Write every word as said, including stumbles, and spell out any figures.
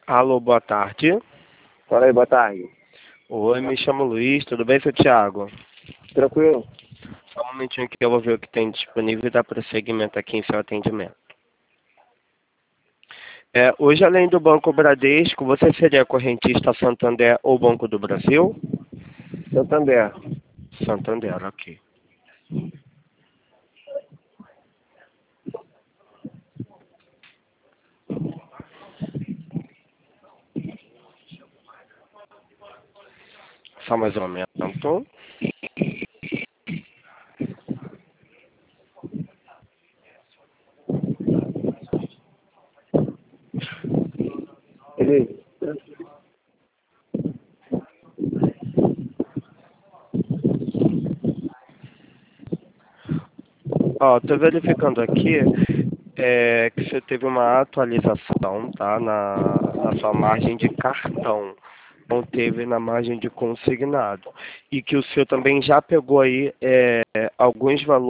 Alô, boa tarde. Fala aí, boa tarde. Oi, me chamo Luiz, tudo bem, seu Thiago? Tranquilo? Só um momentinho que eu vou ver o que tem disponível e dar prosseguimento aqui em seu atendimento. É, hoje, além do Banco Bradesco, você seria correntista Santander ou Banco do Brasil? Santander. Santander, ok. Só mais um momento. Ele... Ó, tô verificando aqui é, que você teve uma atualização, tá, na, na sua margem de cartão. Não teve na margem de consignado. E que o senhor também já pegou aí é, alguns valores